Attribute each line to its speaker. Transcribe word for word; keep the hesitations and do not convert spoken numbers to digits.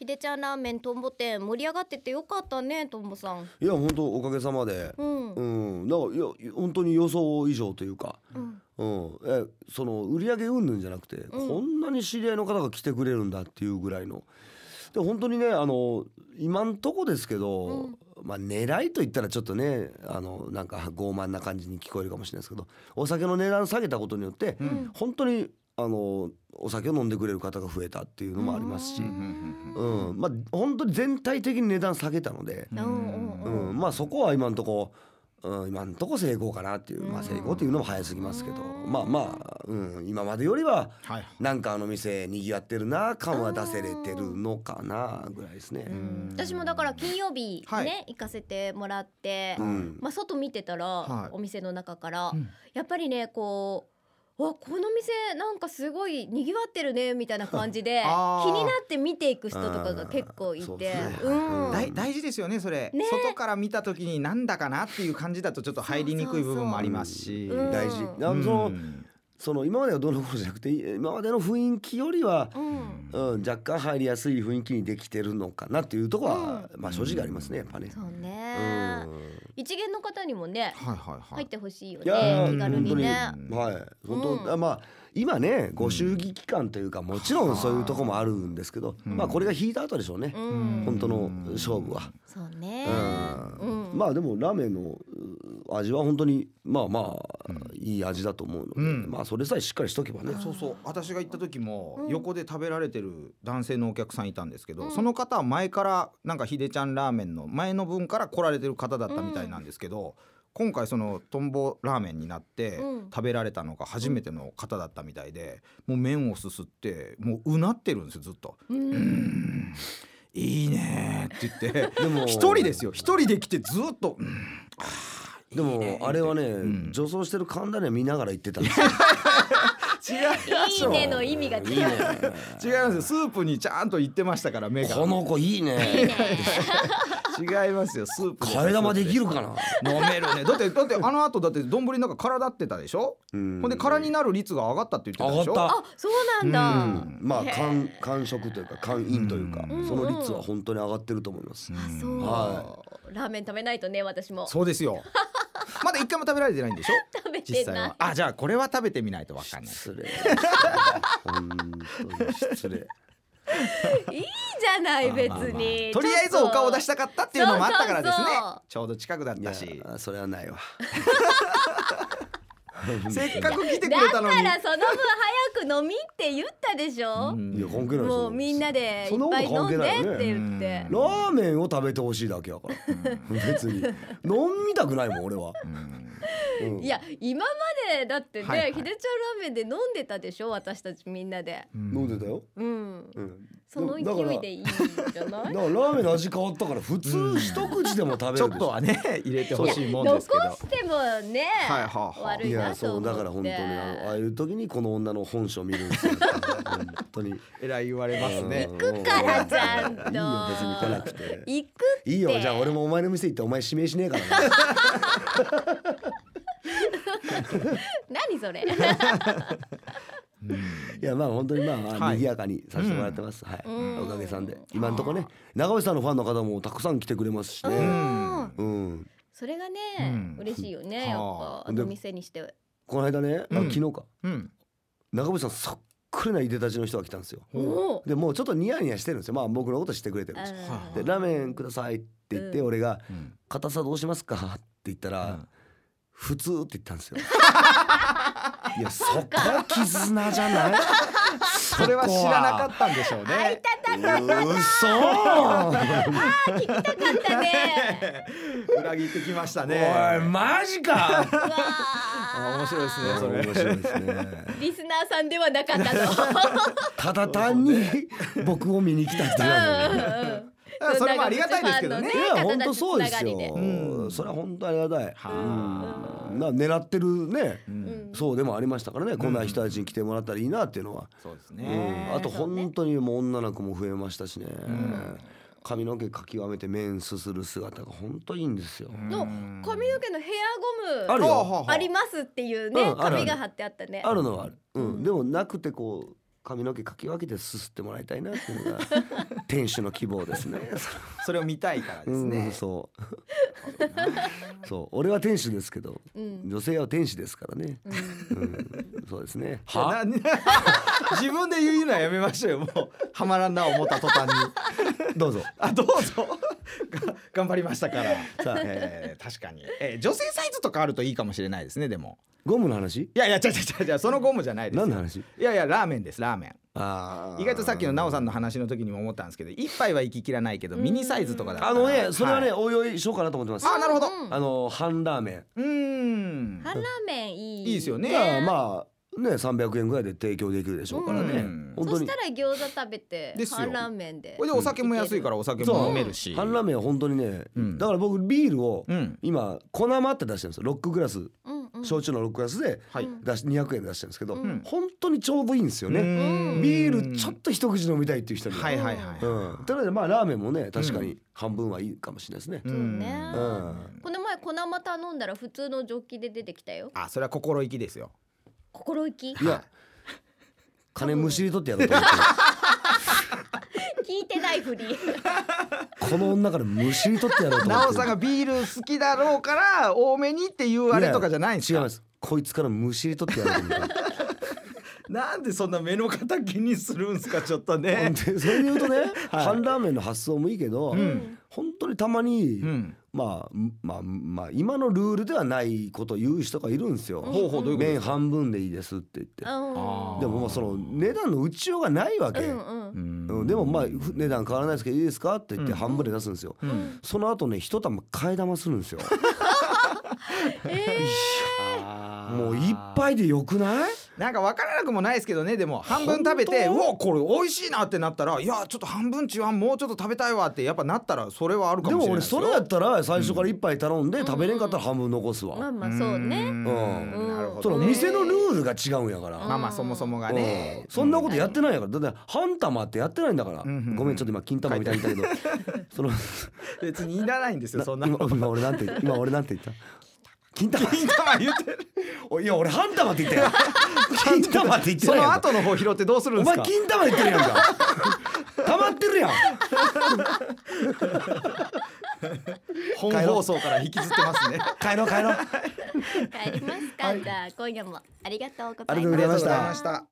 Speaker 1: でちゃんラーメンとんぼ店盛り上がっててよかったね、とんぼさん。
Speaker 2: いや本当おかげさまで、
Speaker 1: うん
Speaker 2: うん、だからいや本当に予想以上というか、
Speaker 1: うん
Speaker 2: うん、えその売り上げ云々じゃなくて、
Speaker 1: うん
Speaker 2: こんなに知り合いの方が来てくれるんだっていうぐらいので本当にねあの今んとこですけど、
Speaker 1: うん
Speaker 2: まあ狙いと言ったらちょっとねあのなんか傲慢な感じに聞こえるかもしれないですけど、お酒の値段下げたことによって、
Speaker 1: ん
Speaker 2: 本当にあのお酒を飲んでくれる方が増えたっていうのもありますし、
Speaker 1: う
Speaker 2: うんまあ本当に全体的に値段下げたので、
Speaker 1: うんうん
Speaker 2: う
Speaker 1: うん
Speaker 2: ん、まあそこは今んとこ、うん、今んとこ成功かなっていう、まあ
Speaker 1: うん
Speaker 2: 成功っていうのも早すぎますけど、
Speaker 1: うん
Speaker 2: まあまあ、うん、今までよりは
Speaker 3: はい
Speaker 2: なんかあの店にぎわってるな感は出せれてるのかなぐらいですね。
Speaker 1: うん私もだから金曜日ね、
Speaker 3: はい
Speaker 1: 行かせてもらって、
Speaker 2: うん
Speaker 1: まあ、外見てたら、
Speaker 3: はい
Speaker 1: お店の中から、
Speaker 3: うん
Speaker 1: やっぱりねこうわこの店なんかすごいにぎわってるねみたいな感じで
Speaker 3: あー
Speaker 1: 気になって見ていく人とかが結構いて、
Speaker 2: そうですね
Speaker 1: うん
Speaker 3: 大大事ですよねそれ、
Speaker 1: ね
Speaker 3: 外から見た時になんだかなっていう感じだとちょっと入りにくい部分もありますし、
Speaker 1: そうそうそう
Speaker 2: 大事。
Speaker 1: うん
Speaker 2: あのその
Speaker 3: うん
Speaker 2: その今まではどうのこうのじゃなくて今までの雰囲気よりは、
Speaker 1: うん
Speaker 2: うん、若干入りやすい雰囲気にできてるのかなっていうところは、まあ正直ありますねやっぱね。
Speaker 1: そう
Speaker 2: う
Speaker 1: ね、
Speaker 2: ん
Speaker 1: 一元の方にもね
Speaker 3: はいはいはい
Speaker 1: 入ってほしいよ
Speaker 2: いやー
Speaker 1: ね、気軽にね。
Speaker 2: 本当にはい本当、
Speaker 1: うん
Speaker 2: あまあ今ねご祝儀期間というかもちろんそういうとこもあるんですけど、
Speaker 3: うん
Speaker 2: まあこれが引いた後でしょうね、
Speaker 1: うん
Speaker 2: 本当の勝負は、
Speaker 1: そうね、
Speaker 2: うん
Speaker 1: うん
Speaker 2: まあでもラーメンのう味は本当にまあまあ、いい味だと思うので、
Speaker 3: うん
Speaker 2: まあそれさえしっかりしとけばね、
Speaker 3: そうそう私が行った時も
Speaker 1: うん
Speaker 3: 横で食べられてる男性のお客さんいたんですけど、
Speaker 1: うん
Speaker 3: その方は前からなんかひでちゃんラーメンの前の分から来られてる方だったみたいなんですけど、今回そのとんぼラーメンになって
Speaker 1: うん
Speaker 3: 食べられたのが初めての方だったみたいで、もう麺をすすってもううなってるんですよずっと。
Speaker 1: うん
Speaker 3: うーんいいねって言って
Speaker 2: でも
Speaker 3: 一人ですよ一人で来てずっと、うんあー
Speaker 2: でもあれはね、
Speaker 3: ん
Speaker 2: 女装してる神田には見ながら言ってたんですよ
Speaker 3: 違います
Speaker 1: いいねの意味が違う。
Speaker 2: いいね
Speaker 3: 違いますよスープにちゃんと言ってましたから目が
Speaker 2: この子いいね
Speaker 1: いいね。
Speaker 3: 違いますよスープです
Speaker 2: 替え玉できるかな、
Speaker 3: 飲めるねだってだってあの後だって丼の中空だってたでしょ、
Speaker 2: うん
Speaker 3: ほんで空になる率が上がったって言ってたでしょ
Speaker 2: 上がっ
Speaker 1: あ、そうなんだ。
Speaker 3: うん
Speaker 2: まあ
Speaker 1: へー
Speaker 2: 完完食というか完飲というか、
Speaker 3: うん
Speaker 2: その率は本当に上がってると思います、
Speaker 1: あ、そう、
Speaker 2: は
Speaker 1: ラーメン食べないとね、私も
Speaker 3: そうですよまだ一回も食べられてないんでしょ
Speaker 1: 食べて
Speaker 3: 実際
Speaker 1: ない
Speaker 3: は。あじゃあこれは食べてみないとわかんない
Speaker 2: 失礼本当に失礼
Speaker 1: いいじゃない別
Speaker 3: まあまあまあ
Speaker 1: に。
Speaker 3: とりあえずお顔を出したかったっていうのもあったからですね
Speaker 1: そうそうそう
Speaker 3: ちょうど近くだっ
Speaker 2: い
Speaker 3: たし
Speaker 2: やそれはないわ
Speaker 3: せっかく来てく
Speaker 1: だか
Speaker 3: れたのに
Speaker 1: らその分早く飲みって言ったでしょ。
Speaker 3: うん
Speaker 2: いや関係ないですよ
Speaker 1: もうみんなでいっぱい飲んでって言って。
Speaker 2: ラーメンを食べてほしいだけやから別に飲みたくないもん俺は、
Speaker 3: うん
Speaker 2: うん
Speaker 1: いや今までだってね、
Speaker 3: はいはい
Speaker 1: ひでちゃんラーメンで飲んでたでしょ、私たちみんなで。
Speaker 2: 飲んでたよ、
Speaker 1: うん。
Speaker 2: うん、
Speaker 1: その
Speaker 2: だから
Speaker 1: 勢いでいいんじゃない
Speaker 2: だからラーメンの味変わったから普通一口でも食べるでしょ、
Speaker 3: ちょっとはね入れてほしいもんですけど
Speaker 1: 残してもね、
Speaker 3: はいはあはあ
Speaker 1: 悪い
Speaker 2: いや
Speaker 1: なと思って。
Speaker 2: そうだから本当にあのああいう時にこの女の本性見るんですよ本当に
Speaker 3: えらい言われますね
Speaker 2: うん
Speaker 1: 行くからちゃんと。
Speaker 2: いいよ別に来なくて
Speaker 1: 行くって。
Speaker 2: いいよじゃあ俺もお前の店行ってお前指名しねえからな
Speaker 1: 何それ。
Speaker 2: いやまあ本当にまあ、まあ
Speaker 3: はい
Speaker 2: 賑やかにさせてもらってます、はい、
Speaker 1: うん
Speaker 2: おかげさんで今んとこね長渕さんのファンの方もたくさん来てくれますしね、
Speaker 1: うん
Speaker 2: うん、
Speaker 1: それがね、
Speaker 3: うん
Speaker 1: 嬉しいよね、やっ
Speaker 3: は
Speaker 1: ぱあの店にして。
Speaker 2: この間ね、あ
Speaker 3: うん
Speaker 2: 昨日か
Speaker 3: うん
Speaker 2: 長渕さんそっくりないでたちの人が来たんですよ
Speaker 1: おお。
Speaker 2: でもうちょっとニヤニヤしてるんですよまあ僕のこと知ってくれてるんですよ
Speaker 3: はい
Speaker 2: でラーメンくださいって言って、
Speaker 1: うん
Speaker 2: 俺が
Speaker 3: うん
Speaker 2: 硬さどうしますかって言ったら、
Speaker 3: うん
Speaker 2: 普通って言ったんですよいやそこは絆じゃない
Speaker 3: それは知らなかったんでしょう
Speaker 1: あい
Speaker 3: ね
Speaker 1: たたたた。
Speaker 2: うそ
Speaker 1: 聞きたかったね。
Speaker 3: 裏切ってきました
Speaker 2: おい
Speaker 3: ね
Speaker 2: マジか
Speaker 1: うわ
Speaker 3: あ面白いですねそれ
Speaker 2: 面白いですね
Speaker 1: リスナーさんではなかったの。
Speaker 2: ただ単に僕を見に来た人なのに
Speaker 1: うんうん
Speaker 3: それもありがたいですけどね
Speaker 2: いや本当そうですよ、
Speaker 3: うん
Speaker 2: それは本当ありがたい、
Speaker 3: は
Speaker 2: うん、な狙ってるね、
Speaker 3: う
Speaker 1: うんん
Speaker 2: そうでもありましたからね、こんな人たちに来てもらったらいいなっていうのは、
Speaker 3: そうです
Speaker 2: う
Speaker 3: ね
Speaker 2: ん、あと
Speaker 1: そうね
Speaker 2: 本当にもう女の子も増えましたしね、
Speaker 3: ん
Speaker 2: 髪の毛かき分めて麺すする姿が本当いいんですよ、
Speaker 1: の髪の毛のヘアゴム
Speaker 2: あるよ
Speaker 3: はあはあ
Speaker 1: ありますっていうね、
Speaker 2: うんあるある
Speaker 1: 紙が貼ってあったね。
Speaker 2: あるのはある、うん
Speaker 1: うん
Speaker 2: でもなくてこう髪の毛かき分けてすすってもらいたいなっていうのが店主の希望ですね。
Speaker 3: それを見たいからです
Speaker 2: うん、
Speaker 3: ね。
Speaker 2: そうそう俺は天使ですけど、
Speaker 1: うん
Speaker 2: 女性は天使ですからね、
Speaker 1: うん
Speaker 2: うん、そうですね。
Speaker 3: は自分で言うのはやめましょうよ。もうはまらんな思った途端に
Speaker 2: どうぞ。
Speaker 3: あどうぞが頑張りましたから
Speaker 2: さあ
Speaker 3: えー確かに、えー女性サイズとかあるといいかもしれないですね。でも
Speaker 2: ゴムの話？
Speaker 3: いやいや違う違う違うそのゴムじゃないですよ。
Speaker 2: 何の話？
Speaker 3: いやいやラーメンですラーメン。
Speaker 2: あー
Speaker 3: 意外とさっきのなおさんの話の時にも思ったんですけど一杯は行ききらないけどミニサイズとかだったら
Speaker 2: あのねそれはね、
Speaker 3: い
Speaker 2: おいおいしようかなと思ってます。
Speaker 3: あなるほど
Speaker 1: うん
Speaker 2: あの半ラーメン
Speaker 3: うーん
Speaker 1: 半ラーメンいい
Speaker 3: いいですよね
Speaker 2: がまあねさんびゃくえんぐらいで提供できるでしょうからね、
Speaker 3: うん
Speaker 2: 本当に
Speaker 1: そしたら餃子食べて
Speaker 3: ですよ
Speaker 1: 半ラーメンで
Speaker 3: これでお酒も安いからお酒も飲めるし
Speaker 2: 半ラーメンは本当にね、
Speaker 3: うん
Speaker 2: だから僕ビールを
Speaker 3: うん
Speaker 2: 今粉まって出してるんですよ。ロックグラス、
Speaker 1: うんうん
Speaker 2: 焼酎のロックグラスで
Speaker 3: はい
Speaker 1: うん
Speaker 2: 出しにひゃくえんで出してるんですけど、
Speaker 1: うん
Speaker 2: 本当にちょうどいいんですよね。
Speaker 3: うん
Speaker 2: ビールちょっと一口飲みたいっていう人には、
Speaker 3: はいはいはい
Speaker 2: うん、というのでまあラーメンもね確かに半分はいいかもしれないですね。
Speaker 3: うん
Speaker 1: そうね
Speaker 2: うん
Speaker 1: この前粉ま頼んだら普通のジョッキで出てきたよ。
Speaker 3: あそれは心意気ですよ。
Speaker 1: 心意気
Speaker 2: いや金むしり取ってやろうと思って
Speaker 1: 聞いてないふり
Speaker 2: この女からむしり取ってやろうと思って
Speaker 3: なおさんがビール好きだろうから多めにっていうあれとかじゃないんですか。
Speaker 2: 違いますこいつからむしり取ってやろうと思って
Speaker 3: なんでそんな目の敵気にするんすかちょっとね。
Speaker 2: でそれで言うとね、
Speaker 3: はい
Speaker 2: 半ラーメンの発想もいいけど、
Speaker 3: ん
Speaker 2: 本当にたまに、
Speaker 3: うん
Speaker 2: まあまあまあ今のルールではないことを言う人がいるんですよ。
Speaker 3: ほうほうどういうことで
Speaker 2: 麺
Speaker 3: すか。
Speaker 2: 半分でいいですって言って、
Speaker 1: うん
Speaker 3: あー
Speaker 2: でもまあその値段の打ちようがないわけ、
Speaker 1: うんうん
Speaker 2: うんでもまあふ値段変わらないですけどいいですかって言って
Speaker 3: うん
Speaker 2: 半分で出すんですよ、
Speaker 3: うん
Speaker 2: その後ね一玉替え玉するんですよ
Speaker 1: え
Speaker 2: もう一杯でよくない？
Speaker 3: なんか分からなくもないですけどね。でも半分食べてうわこれ美味しいなってなったらいやちょっと半分ちはもうちょっと食べたいわってやっぱなったらそれはあるか
Speaker 2: でも俺
Speaker 3: もしれないですよ。
Speaker 2: それやったら最初から一杯頼んで食べれんかったら半分残すわ、
Speaker 1: まあまあそうね。
Speaker 3: うん
Speaker 2: うん
Speaker 3: なるほ
Speaker 2: その
Speaker 3: どね。
Speaker 2: 店のルールが違うんやから、
Speaker 3: まあまあそもそもがね
Speaker 2: うんそんなことやってないやからだって半玉ってやってないんだから、
Speaker 3: ん
Speaker 2: ごめんちょっと今金玉みたいに言ったけどその
Speaker 3: 別にいらないんですよそんな
Speaker 2: 今今俺なんて今俺なんて言った金玉
Speaker 3: 金玉言ってる。
Speaker 2: おいや俺半玉って言ったよ金玉って言って
Speaker 3: そ
Speaker 2: ないやん
Speaker 3: の後の方拾ってどうするん
Speaker 2: お
Speaker 3: ですか。
Speaker 2: 前金玉言ってるやんか溜まってるやん
Speaker 3: 本放送から引きずってますね。
Speaker 2: 帰ろう帰ろう
Speaker 1: 帰りますか。じゃあ今夜もありがとうございます。
Speaker 2: ありがとうございました
Speaker 3: ありがとうございました。